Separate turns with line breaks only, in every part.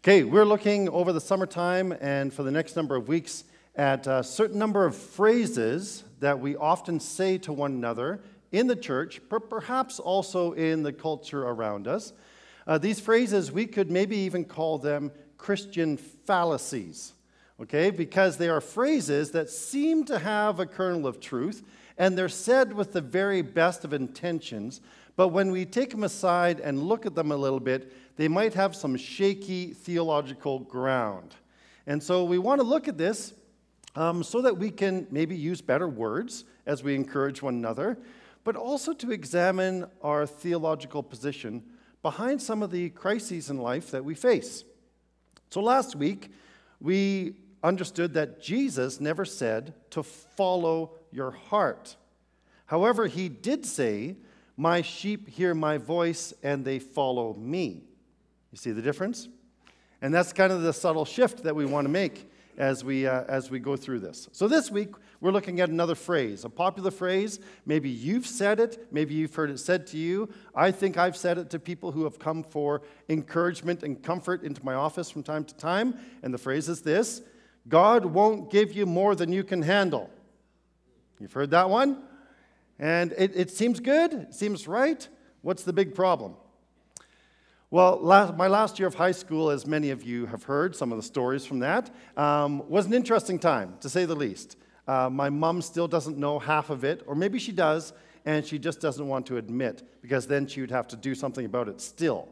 Okay, we're looking over the summertime and for the next number of weeks at a certain number of phrases that we often say to one another in the church, but perhaps also in the culture around us. These phrases, we could maybe even call them Christian fallacies, okay? Because they are phrases that seem to have a kernel of truth, and they're said with the very best of intentions, but when we take them aside and look at them a little bit, they might have some shaky theological ground. And so we want to look at this so that we can maybe use better words as we encourage one another, but also to examine our theological position behind some of the crises in life that we face. So last week, we understood that Jesus never said to follow your heart. However, he did say, "My sheep hear my voice and they follow me." You see the difference? And that's kind of the subtle shift that we want to make as we go through this. So this week, we're looking at another phrase, a popular phrase. Maybe you've said it. Maybe you've heard it said to you. I think I've said it to people who have come for encouragement and comfort into my office from time to time. And the phrase is this: God won't give you more than you can handle. You've heard that one? And it seems good. It seems right. What's the big problem? Well, my last year of high school, as many of you have heard some of the stories from that, was an interesting time, to say the least. My mom still doesn't know half of it, or maybe she does, and she just doesn't want to admit, because then she would have to do something about it still.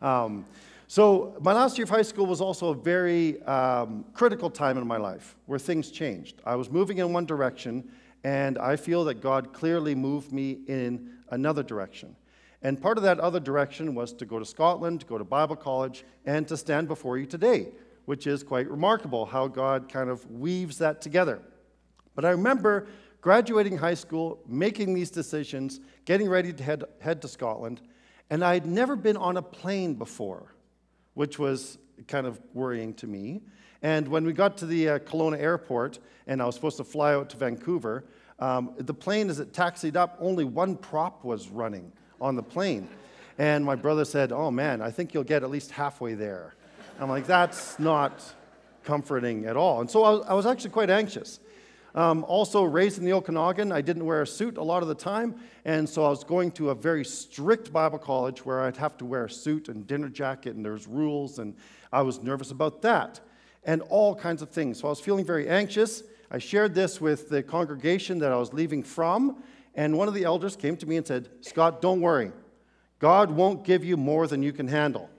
So my last year of high school was also a very critical time in my life, where things changed. I was moving in one direction, and I feel that God clearly moved me in another direction. And part of that other direction was to go to Scotland, to go to Bible college, and to stand before you today, which is quite remarkable how God kind of weaves that together. But I remember graduating high school, making these decisions, getting ready to head to Scotland, and I had never been on a plane before, which was kind of worrying to me. And when we got to the Kelowna airport, and I was supposed to fly out to Vancouver, the plane, as it taxied up, only one prop was running on the plane. And my brother said, "Oh man, I think you'll get at least halfway there." I'm like, that's not comforting at all. And so I was actually quite anxious. Also, raised in the Okanagan, I didn't wear a suit a lot of the time, and so I was going to a very strict Bible college where I'd have to wear a suit and dinner jacket, and there's rules, and I was nervous about that, and all kinds of things. So I was feeling very anxious. I shared this with the congregation that I was leaving from, and one of the elders came to me and said, "Scott, don't worry. God won't give you more than you can handle."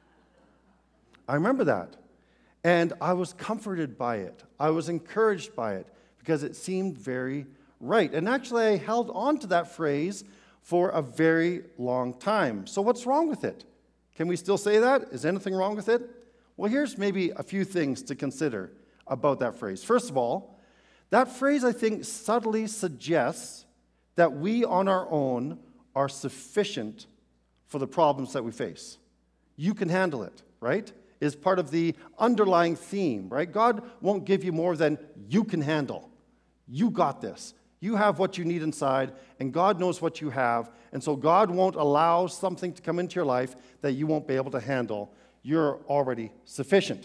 I remember that. And I was comforted by it. I was encouraged by it because it seemed very right. And actually, I held on to that phrase for a very long time. So what's wrong with it? Can we still say that? Is anything wrong with it? Well, here's maybe a few things to consider about that phrase. First of all, that phrase, I think, subtly suggests that we on our own are sufficient for the problems that we face. You can handle it, right? Is part of the underlying theme, right? God won't give you more than you can handle. You got this. You have what you need inside, and God knows what you have, and so God won't allow something to come into your life that you won't be able to handle. You're already sufficient.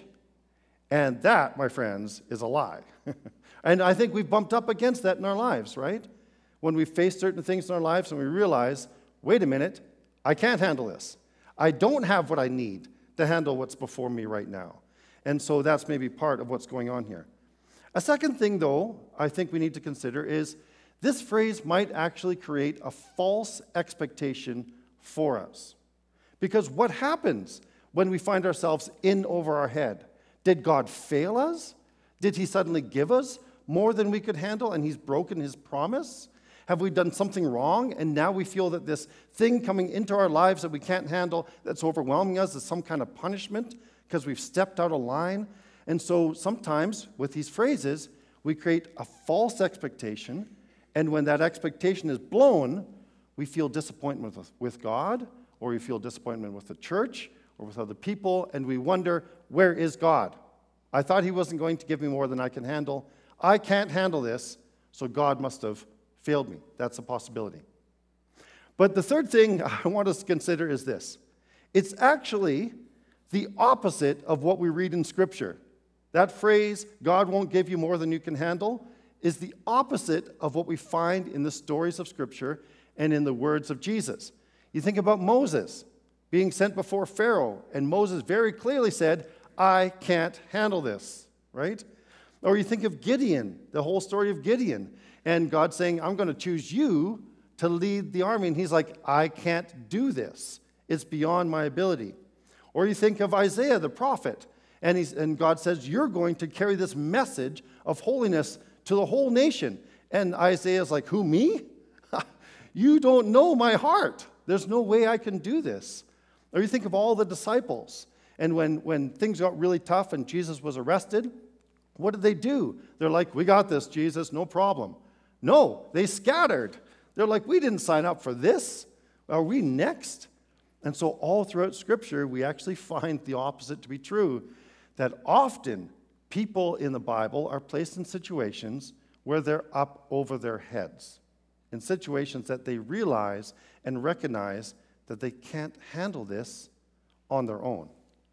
And that, my friends, is a lie. And I think we've bumped up against that in our lives, right? When we face certain things in our lives and we realize, wait a minute, I can't handle this. I don't have what I need to handle what's before me right now. And so that's maybe part of what's going on here. A second thing, though, I think we need to consider is this phrase might actually create a false expectation for us. Because what happens when we find ourselves in over our head? Did God fail us? Did he suddenly give us more than we could handle and he's broken his promise? Have we done something wrong and now we feel that this thing coming into our lives that we can't handle, that's overwhelming us, is some kind of punishment because we've stepped out of line? And so sometimes with these phrases, we create a false expectation, and when that expectation is blown, we feel disappointment with God, or we feel disappointment with the church, or with other people, and we wonder, where is God? I thought he wasn't going to give me more than I can handle. I can't handle this, so God must have failed me. That's a possibility. But the third thing I want us to consider is this. It's actually the opposite of what we read in Scripture. That phrase, God won't give you more than you can handle, is the opposite of what we find in the stories of Scripture and in the words of Jesus. You think about Moses being sent before Pharaoh, and Moses very clearly said, I can't handle this, right? Or you think of Gideon, the whole story of Gideon, and God saying, I'm going to choose you to lead the army. And he's like, I can't do this. It's beyond my ability. Or you think of Isaiah, the prophet, and God says, you're going to carry this message of holiness to the whole nation. And Isaiah's like, who, me? You don't know my heart. There's no way I can do this. Or you think of all the disciples. And when things got really tough and Jesus was arrested, what did they do? They're like, we got this, Jesus, no problem. No, they scattered. They're like, we didn't sign up for this. Are we next? And so all throughout Scripture, we actually find the opposite to be true, that often people in the Bible are placed in situations where they're up over their heads, in situations that they realize and recognize that they can't handle this on their own.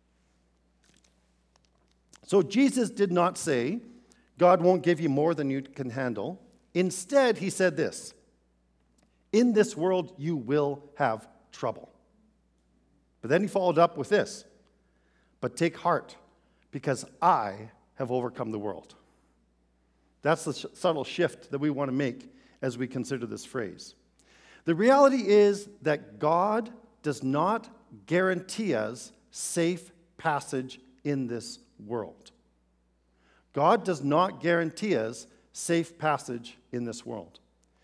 So Jesus did not say, God won't give you more than you can handle. Instead, he said this, in this world you will have trouble. But then he followed up with this, but take heart, because I have overcome the world. That's the subtle shift that we want to make as we consider this phrase. The reality is that God does not guarantee us safe passage in this world. God does not guarantee us safe passage in this world.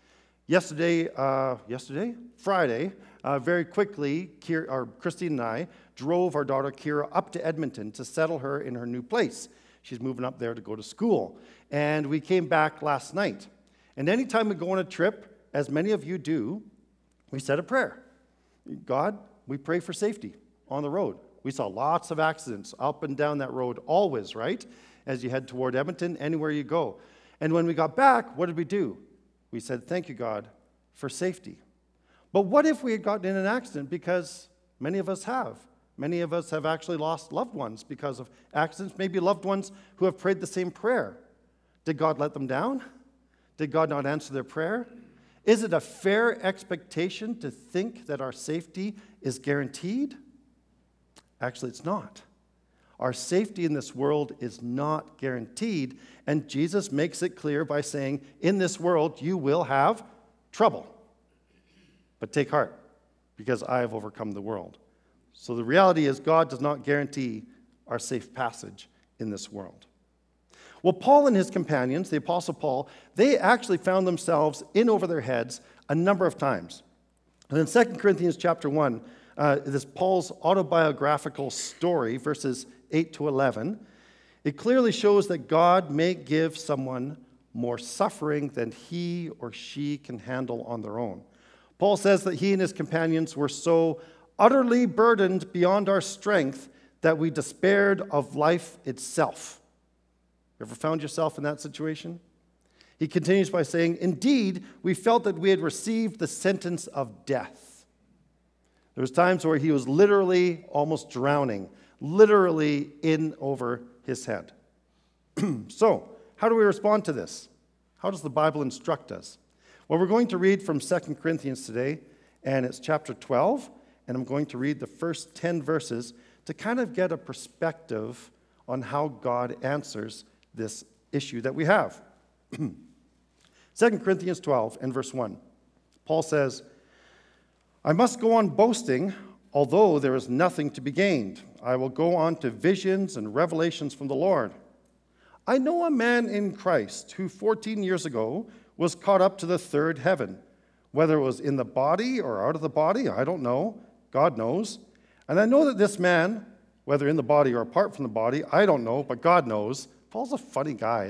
Friday, very quickly, Christine and I drove our daughter Kira up to Edmonton to settle her in her new place. She's moving up there to go to school. And we came back last night. And anytime we go on a trip, as many of you do, we said a prayer. God, we pray for safety on the road. We saw lots of accidents up and down that road always, right? As you head toward Edmonton, anywhere you go. And when we got back, what did we do? We said, thank you, God, for safety. But what if we had gotten in an accident? Because many of us have. Many of us have actually lost loved ones because of accidents, maybe loved ones who have prayed the same prayer. Did God let them down? Did God not answer their prayer? Is it a fair expectation to think that our safety is guaranteed? Actually, it's not. Our safety in this world is not guaranteed, and Jesus makes it clear by saying, in this world you will have trouble. But take heart, because I have overcome the world. So the reality is God does not guarantee our safe passage in this world. Well, Paul and his companions, the Apostle Paul, they actually found themselves in over their heads a number of times. And in 2 Corinthians chapter 1, this Paul's autobiographical story, verses 8 to 11, it clearly shows that God may give someone more suffering than he or she can handle on their own. Paul says that he and his companions were so utterly burdened beyond our strength that we despaired of life itself. You ever found yourself in that situation? He continues by saying, indeed, we felt that we had received the sentence of death. There was times where he was literally almost drowning, literally in over his head. So, how do we respond to this? How does the Bible instruct us? Well, we're going to read from 2 Corinthians today, and it's chapter 12, and I'm going to read the first 10 verses to kind of get a perspective on how God answers this issue that we have. 2 Corinthians 12 and verse 1. Paul says, I must go on boasting, although there is nothing to be gained. I will go on to visions and revelations from the Lord. I know a man in Christ who 14 years ago was caught up to the third heaven. Whether it was in the body or out of the body, I don't know. God knows. And I know that this man, whether in the body or apart from the body, I don't know, but God knows. Paul's a funny guy.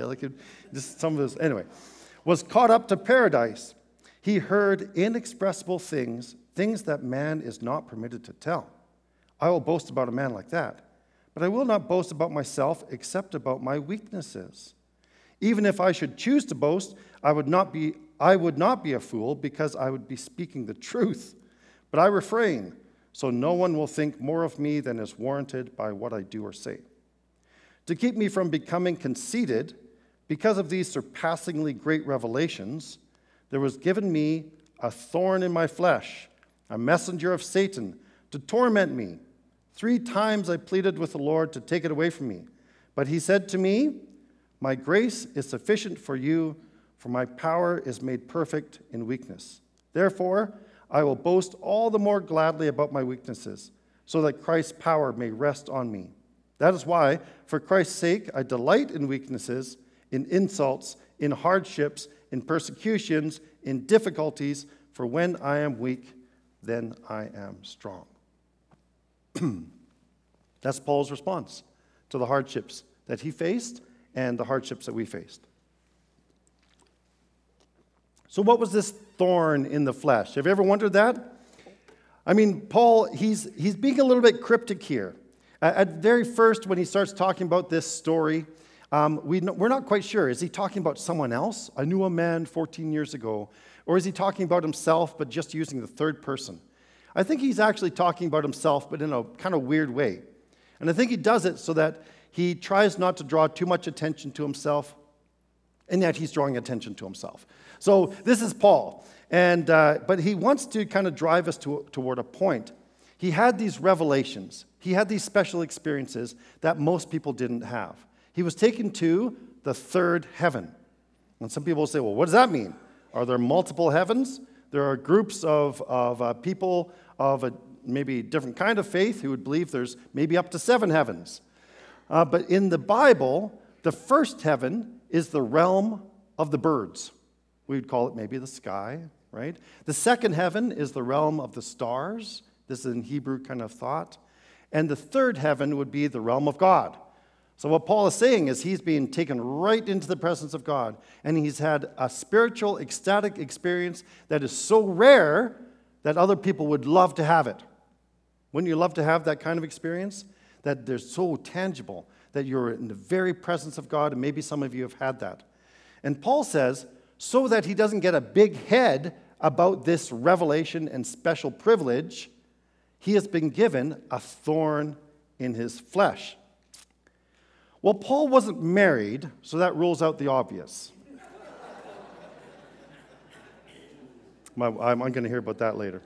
Was caught up to paradise. He heard inexpressible things that man is not permitted to tell. I will boast about a man like that, but I will not boast about myself except about my weaknesses. Even if I should choose to boast, I would not be a fool, because I would be speaking the truth. But I refrain, so no one will think more of me than is warranted by what I do or say. To keep me from becoming conceited, because of these surpassingly great revelations, there was given me a thorn in my flesh, a messenger of Satan, to torment me. 3 times I pleaded with the Lord to take it away from me. But he said to me, my grace is sufficient for you, for my power is made perfect in weakness. Therefore, I will boast all the more gladly about my weaknesses, so that Christ's power may rest on me. That is why, for Christ's sake, I delight in weaknesses, in insults, in hardships, in persecutions, in difficulties, for when I am weak, then I am strong. That's Paul's response to the hardships that he faced and the hardships that we faced. So what was this thorn in the flesh? Have you ever wondered that? I mean, Paul, he's being a little bit cryptic here. At very first, when he starts talking about this story, we're not quite sure. Is he talking about someone else? I knew a man 14 years ago. Or is he talking about himself, but just using the third person? I think he's actually talking about himself, but in a kind of weird way. And I think he does it so that he tries not to draw too much attention to himself, and yet he's drawing attention to himself. So this is Paul, but he wants to kind of drive us toward a point. He had these revelations. He had these special experiences that most people didn't have. He was taken to the third heaven. And some people say, well, what does that mean? Are there multiple heavens? There are groups of people of a maybe different kind of faith who would believe there's maybe up to 7 heavens. But in the Bible, the first heaven is the realm of the birds. We would call it maybe the sky, right? The second heaven is the realm of the stars. This is in Hebrew kind of thought. And the third heaven would be the realm of God. So what Paul is saying is he's being taken right into the presence of God, and he's had a spiritual, ecstatic experience that is so rare that other people would love to have it. Wouldn't you love to have that kind of experience? That they're so tangible, that you're in the very presence of God, and maybe some of you have had that. And Paul says, so that he doesn't get a big head about this revelation and special privilege, he has been given a thorn in his flesh. Well, Paul wasn't married, so that rules out the obvious. I'm going to hear about that later.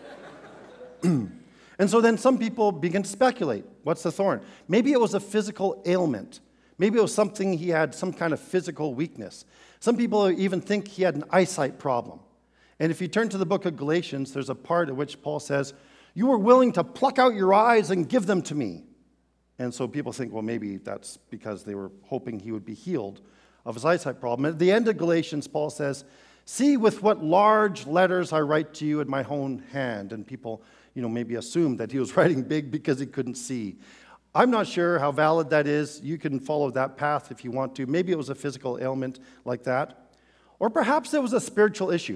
And so then some people begin to speculate. What's the thorn? Maybe it was a physical ailment. Maybe it was something he had, some kind of physical weakness. Some people even think he had an eyesight problem. And if you turn to the book of Galatians, there's a part in which Paul says, you were willing to pluck out your eyes and give them to me. And so people think, well, maybe that's because they were hoping he would be healed of his eyesight problem. At the end of Galatians, Paul says, see with what large letters I write to you in my own hand. And people, maybe assumed that he was writing big because he couldn't see. I'm not sure how valid that is. You can follow that path if you want to. Maybe it was a physical ailment like that. Or perhaps it was a spiritual issue.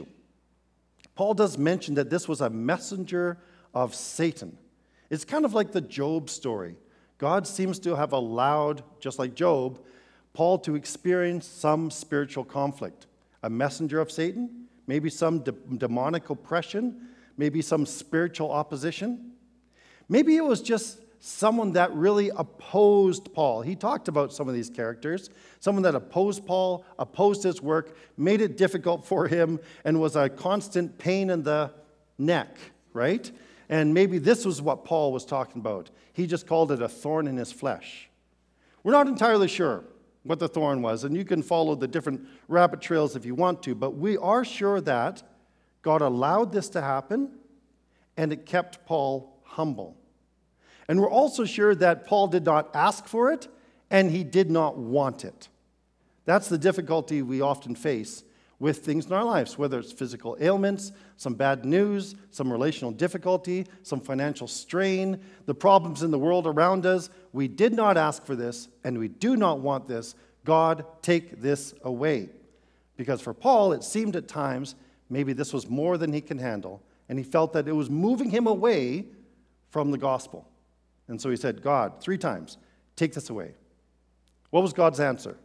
Paul does mention that this was a messenger of Satan. It's kind of like the Job story. God seems to have allowed, just like Job, Paul to experience some spiritual conflict. A messenger of Satan, maybe some demonic oppression, maybe some spiritual opposition. Maybe it was just someone that really opposed Paul. He talked about some of these characters. Someone that opposed Paul, opposed his work, made it difficult for him, and was a constant pain in the neck, right? And maybe this was what Paul was talking about. He just called it a thorn in his flesh. We're not entirely sure what the thorn was, and you can follow the different rabbit trails if you want to, but we are sure that God allowed this to happen, and it kept Paul humble. And we're also sure that Paul did not ask for it, and he did not want it. That's the difficulty we often face with things in our lives, whether it's physical ailments, some bad news, some relational difficulty, some financial strain, the problems in the world around us. We did not ask for this, and we do not want this. God, take this away. Because for Paul, it seemed at times maybe this was more than he can handle, and he felt that it was moving him away from the gospel. And so he said, God, 3 times, take this away. What was God's answer?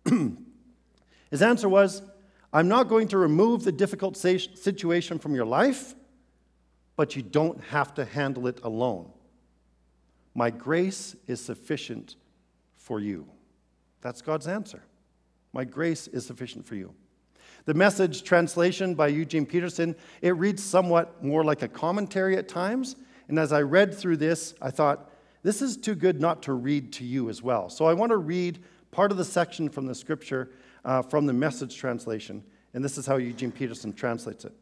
His answer was, I'm not going to remove the difficult situation from your life, but you don't have to handle it alone. My grace is sufficient for you. That's God's answer. My grace is sufficient for you. The Message translation by Eugene Peterson, it reads somewhat more like a commentary at times. And as I read through this, I thought, this is too good not to read to you as well. So I want to read part of the section from the scripture from the Message translation. And this is how Eugene Peterson translates it.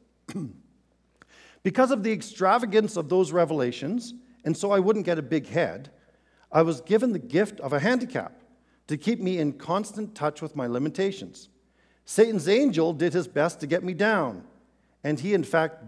Because of the extravagance of those revelations, and so I wouldn't get a big head, I was given the gift of a handicap to keep me in constant touch with my limitations. Satan's angel did his best to get me down, and what he in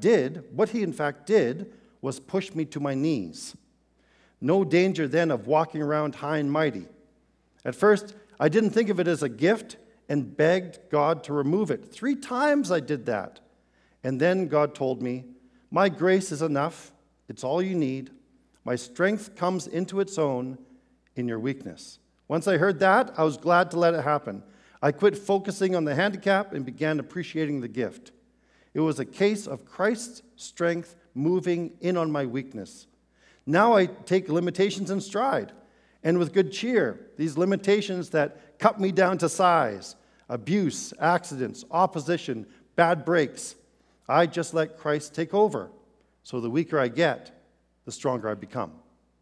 fact did was push me to my knees. No danger then of walking around high and mighty. At first, I didn't think of it as a gift and begged God to remove it. 3 times I did that. And then God told me, my grace is enough. It's all you need. My strength comes into its own in your weakness. Once I heard that, I was glad to let it happen. I quit focusing on the handicap and began appreciating the gift. It was a case of Christ's strength moving in on my weakness. Now I take limitations in stride, and with good cheer, these limitations that cut me down to size, abuse, accidents, opposition, bad breaks, I just let Christ take over. So the weaker I get, the stronger I become.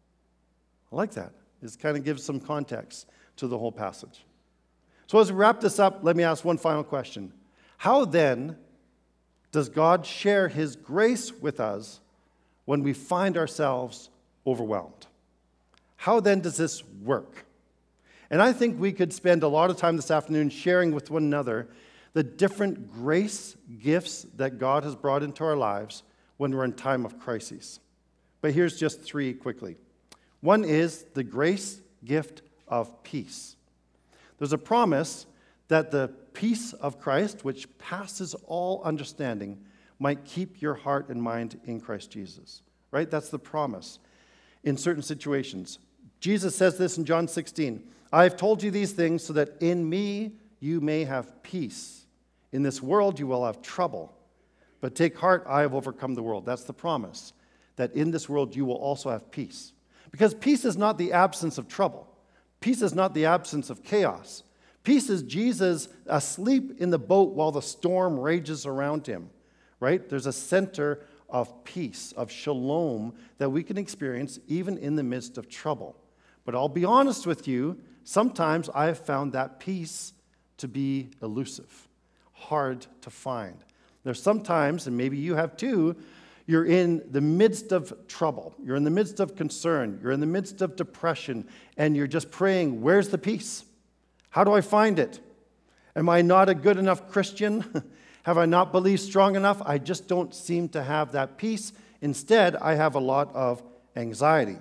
I like that. This kind of gives some context to the whole passage. So as we wrap this up, let me ask one final question. How then does God share his grace with us when we find ourselves overwhelmed? How then does this work? And I think we could spend a lot of time this afternoon sharing with one another the different grace gifts that God has brought into our lives when we're in time of crises. But here's just 3 quickly. One is the grace gift of peace. There's a promise that the peace of Christ, which passes all understanding, might keep your heart and mind in Christ Jesus. Right? That's the promise in certain situations. Jesus says this in John 16, I have told you these things so that in me you may have peace. In this world you will have trouble, but take heart, I have overcome the world. That's the promise, that in this world you will also have peace. Because peace is not the absence of trouble. Peace is not the absence of chaos. Peace is Jesus asleep in the boat while the storm rages around him, right? There's a center of peace, of shalom, that we can experience even in the midst of trouble. But I'll be honest with you, sometimes I have found that peace to be elusive, hard to find. There's sometimes, and maybe you have too, you're in the midst of trouble. You're in the midst of concern. You're in the midst of depression, and you're just praying, where's the peace? How do I find it? Am I not a good enough Christian? Have I not believed strong enough? I just don't seem to have that peace. Instead, I have a lot of anxiety.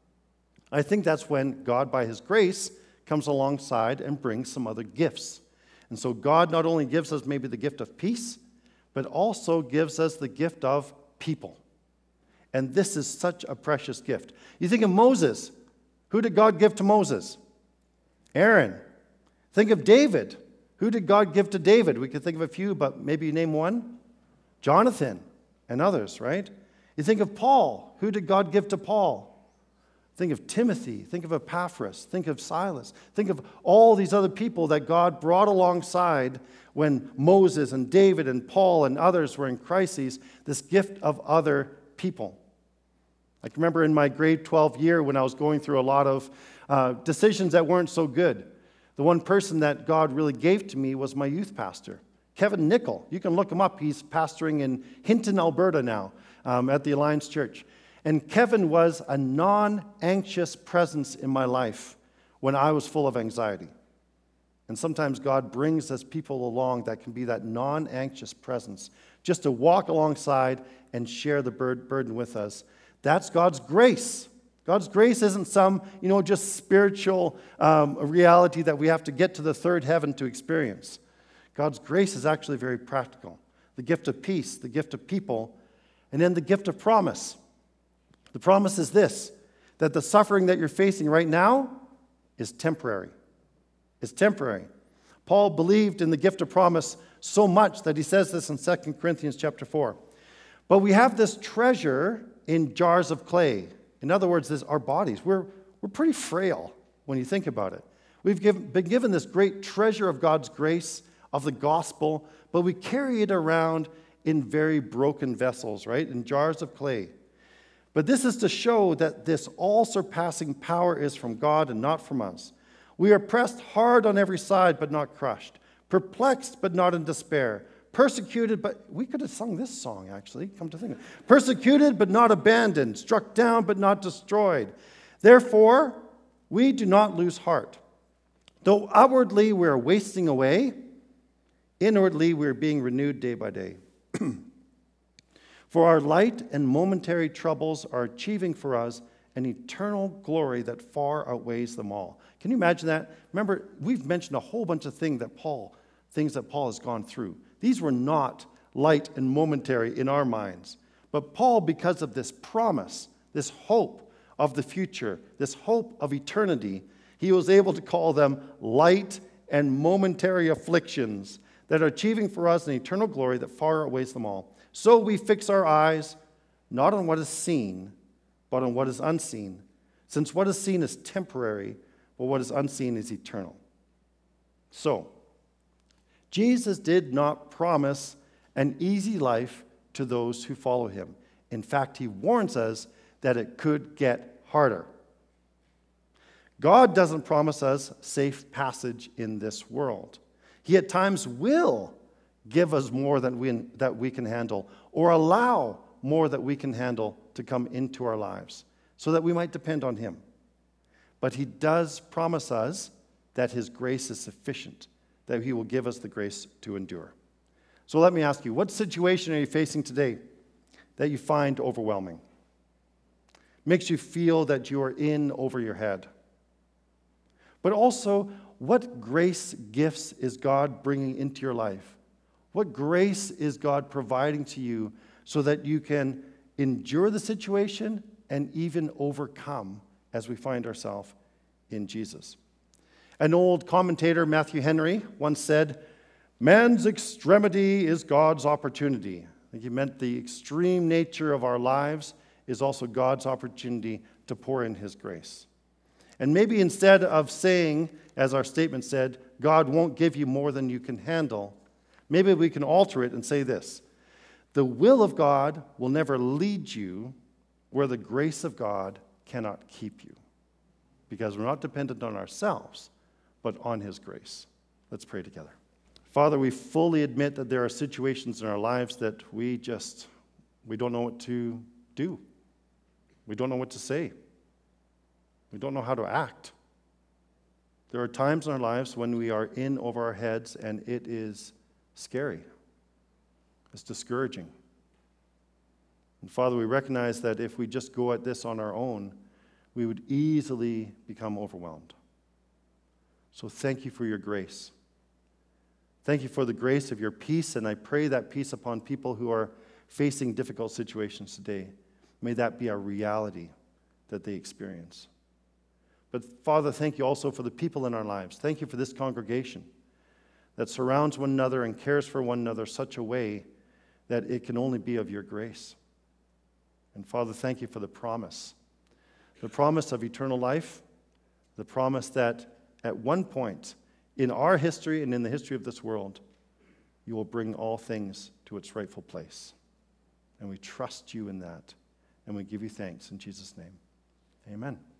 I think that's when God, by his grace, comes alongside and brings some other gifts. And so God not only gives us maybe the gift of peace, but also gives us the gift of people. And this is such a precious gift. You think of Moses. Who did God give to Moses? Aaron. Think of David. Who did God give to David? We could think of a few, but maybe you name one. Jonathan and others, right? You think of Paul. Who did God give to Paul? Think of Timothy. Think of Epaphras. Think of Silas. Think of all these other people that God brought alongside when Moses and David and Paul and others were in crises, this gift of other people. I can remember in my grade 12 year when I was going through a lot of decisions that weren't so good. The one person that God really gave to me was my youth pastor, Kevin Nickel. You can look him up. He's pastoring in Hinton, Alberta now at the Alliance Church. And Kevin was a non-anxious presence in my life when I was full of anxiety. And sometimes God brings us people along that can be that non-anxious presence, just to walk alongside and share the burden with us. That's God's grace. God's grace isn't some, just spiritual reality that we have to get to the third heaven to experience. God's grace is actually very practical. The gift of peace, the gift of people, and then the gift of promise. The promise is this, that the suffering that you're facing right now is temporary. It's temporary. Paul believed in the gift of promise so much that he says this in 2 Corinthians chapter 4.
But we have this treasure in jars of clay. In other words, our bodies. We're pretty frail when you think about it. We've been given this great treasure of God's grace, of the gospel, but we carry it around in very broken vessels, right? In jars of clay. But this is to show that this all-surpassing power is from God and not from us. We are pressed hard on every side, but not crushed. Perplexed, but not in despair. Persecuted, but we could have sung this song, actually, come to think of it. Persecuted, but not abandoned. Struck down, but not destroyed. Therefore, we do not lose heart. Though outwardly we are wasting away, inwardly we are being renewed day by day. For our light and momentary troubles are achieving for us an eternal glory that far outweighs them all. Can you imagine that? Remember, we've mentioned a whole bunch of things that Paul has gone through. These were not light and momentary in our minds. But Paul, because of this promise, this hope of the future, this hope of eternity, he was able to call them light and momentary afflictions that are achieving for us an eternal glory that far outweighs them all. So we fix our eyes not on what is seen, but on what is unseen, since what is seen is temporary, but what is unseen is eternal. So, Jesus did not promise an easy life to those who follow him. In fact, he warns us that it could get harder. God doesn't promise us safe passage in this world. He at times will give us more than we can handle, or allow more that we can handle to come into our lives, so that we might depend on him. But he does promise us that his grace is sufficient, that he will give us the grace to endure. So let me ask you, what situation are you facing today that you find overwhelming? Makes you feel that you are in over your head? But also, what grace gifts is God bringing into your life? What grace is God providing to you so that you can endure the situation and even overcome as we find ourselves in Jesus? An old commentator, Matthew Henry, once said, "Man's extremity is God's opportunity." I think he meant the extreme nature of our lives is also God's opportunity to pour in his grace. And maybe instead of saying, as our statement said, God won't give you more than you can handle, maybe we can alter it and say this: the will of God will never lead you where the grace of God cannot keep you, because we're not dependent on ourselves, but on his grace. Let's pray together. Father, we fully admit that there are situations in our lives that we don't know what to do. We don't know what to say. We don't know how to act. There are times in our lives when we are in over our heads and it is scary. It's discouraging. And Father, we recognize that if we just go at this on our own, we would easily become overwhelmed. So thank you for your grace. Thank you for the grace of your peace, and I pray that peace upon people who are facing difficult situations today. May that be a reality that they experience. But Father, thank you also for the people in our lives. Thank you for this congregation that surrounds one another and cares for one another such a way that it can only be of your grace. And Father, thank you for the promise of eternal life, the promise that at one point in our history and in the history of this world, you will bring all things to its rightful place. And we trust you in that, and we give you thanks in Jesus' name. Amen.